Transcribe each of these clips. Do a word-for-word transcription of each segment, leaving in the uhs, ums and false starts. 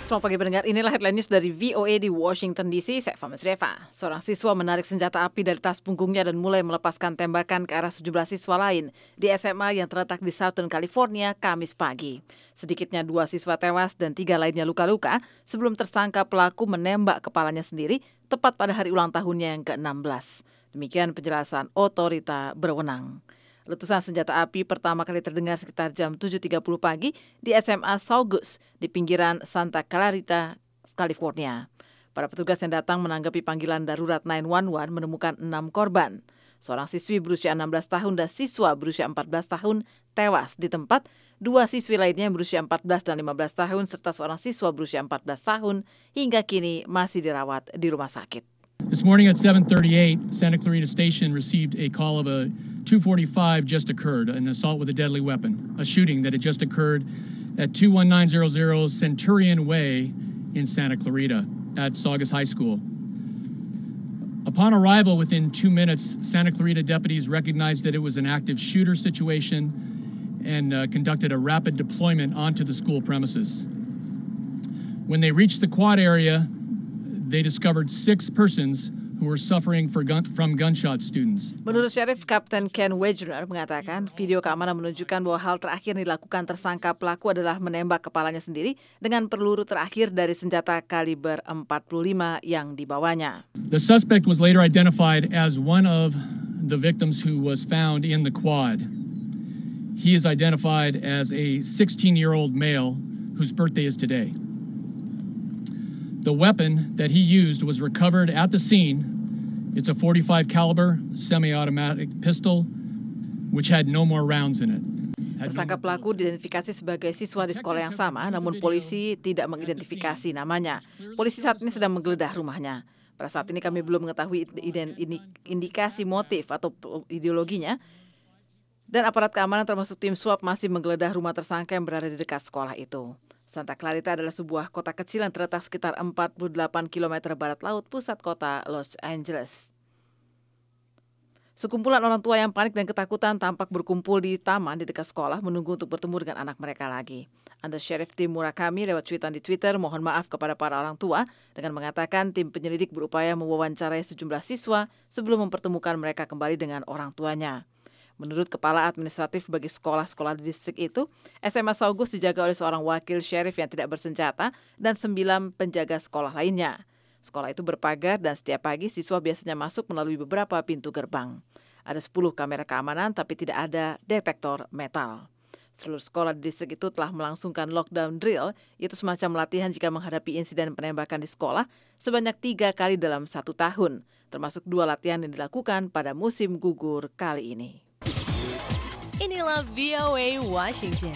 Selamat pagi pendengar, inilah headline news dari V O A di Washington D C, saya Fahmi Reva. Seorang siswa menarik senjata api dari tas punggungnya dan mulai melepaskan tembakan ke arah sejumlah siswa lain di S M A yang terletak di Southern California, Kamis pagi. Sedikitnya dua siswa tewas dan tiga lainnya luka-luka sebelum tersangka pelaku menembak kepalanya sendiri tepat pada hari ulang tahunnya yang ke enam belas. Demikian penjelasan otorita berwenang. Letusan senjata api pertama kali terdengar sekitar jam tujuh tiga puluh pagi di S M A Saugus di pinggiran Santa Clarita, California. Para petugas yang datang menanggapi panggilan darurat sembilan satu satu menemukan enam korban. Seorang siswi berusia enam belas tahun dan siswa berusia empat belas tahun tewas di tempat. Dua siswi lainnya yang berusia empat belas dan lima belas tahun serta seorang siswa berusia empat belas tahun hingga kini masih dirawat di rumah sakit. This morning at seven thirty-eight, Santa Clarita Station received a call of a two forty-five just occurred, an assault with a deadly weapon, a shooting that had just occurred at two one nine zero zero Centurion Way in Santa Clarita at Saugus High School. Upon arrival within two minutes, Santa Clarita deputies recognized that it was an active shooter situation and uh, conducted a rapid deployment onto the school premises. When they reached the quad area, they discovered six persons who were suffering for gun, from gunshot students. Menurut Sheriff Kapten Ken Wegner mengatakan, video keamanan menunjukkan bahwa hal terakhir yang dilakukan tersangka pelaku adalah menembak kepalanya sendiri dengan peluru terakhir dari senjata kaliber empat puluh lima yang dibawanya. The suspect was later identified as one of the victims who was found in the quad. He is identified as a sixteen-year-old male whose birthday is today. The weapon that he used was recovered at the scene. It's a forty-five caliber semi-automatic pistol which had no more rounds in it. Tersangka pelaku diidentifikasi sebagai siswa di sekolah yang sama, namun polisi tidak mengidentifikasi namanya. Polisi saat ini sedang menggeledah rumahnya. Pada saat ini kami belum mengetahui indikasi motif atau ideologinya. Dan aparat keamanan termasuk tim SWAT masih menggeledah rumah tersangka yang berada di dekat sekolah itu. Santa Clarita adalah sebuah kota kecil yang terletak sekitar empat puluh delapan kilometer barat laut pusat kota Los Angeles. Sekumpulan orang tua yang panik dan ketakutan tampak berkumpul di taman di dekat sekolah menunggu untuk bertemu dengan anak mereka lagi. Under Sheriff Tim Murakami lewat cuitan di Twitter mohon maaf kepada para orang tua dengan mengatakan tim penyelidik berupaya mewawancarai sejumlah siswa sebelum mempertemukan mereka kembali dengan orang tuanya. Menurut Kepala Administratif bagi sekolah-sekolah di distrik itu, S M A Saugus dijaga oleh seorang wakil sheriff yang tidak bersenjata dan sembilan penjaga sekolah lainnya. Sekolah itu berpagar dan setiap pagi siswa biasanya masuk melalui beberapa pintu gerbang. Ada sepuluh kamera keamanan tapi tidak ada detektor metal. Seluruh sekolah di distrik itu telah melangsungkan lockdown drill, yaitu semacam latihan jika menghadapi insiden penembakan di sekolah sebanyak tiga kali dalam satu tahun, termasuk dua latihan yang dilakukan pada musim gugur kali ini. Inilah V O A Washington.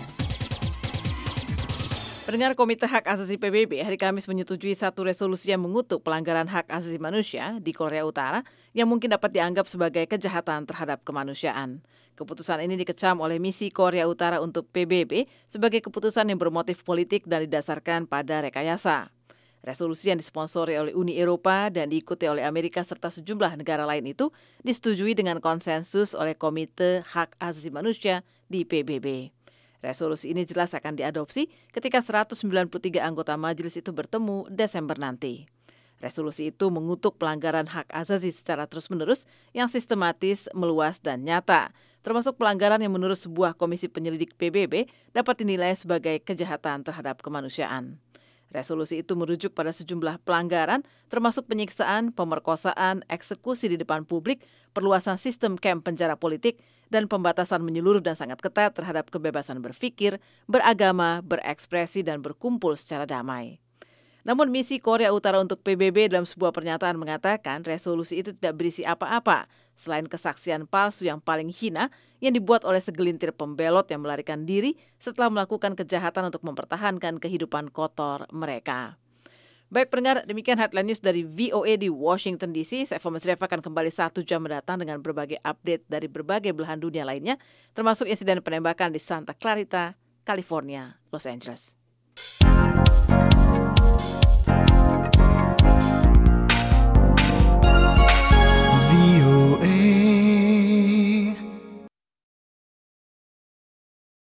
Pendengar Komite Hak Asasi P B B hari Kamis menyetujui satu resolusi yang mengutuk pelanggaran hak asasi manusia di Korea Utara yang mungkin dapat dianggap sebagai kejahatan terhadap kemanusiaan. Keputusan ini dikecam oleh misi Korea Utara untuk P B B sebagai keputusan yang bermotif politik dan didasarkan pada rekayasa. Resolusi yang disponsori oleh Uni Eropa dan diikuti oleh Amerika serta sejumlah negara lain itu disetujui dengan konsensus oleh Komite Hak Asasi Manusia di P B B. Resolusi ini jelas akan diadopsi ketika seratus sembilan puluh tiga anggota majelis itu bertemu Desember nanti. Resolusi itu mengutuk pelanggaran hak asasi secara terus-menerus yang sistematis, meluas, dan nyata, termasuk pelanggaran yang menurut sebuah komisi penyelidik P B B dapat dinilai sebagai kejahatan terhadap kemanusiaan. Resolusi itu merujuk pada sejumlah pelanggaran, termasuk penyiksaan, pemerkosaan, eksekusi di depan publik, perluasan sistem kamp penjara politik, dan pembatasan menyeluruh dan sangat ketat terhadap kebebasan berpikir, beragama, berekspresi, dan berkumpul secara damai. Namun misi Korea Utara untuk P B B dalam sebuah pernyataan mengatakan resolusi itu tidak berisi apa-apa selain kesaksian palsu yang paling hina yang dibuat oleh segelintir pembelot yang melarikan diri setelah melakukan kejahatan untuk mempertahankan kehidupan kotor mereka. Baik pendengar, demikian headline news dari V O A di Washington D C. Saya Fahmi Reva akan kembali satu jam mendatang dengan berbagai update dari berbagai belahan dunia lainnya, termasuk insiden penembakan di Santa Clarita, California, Los Angeles.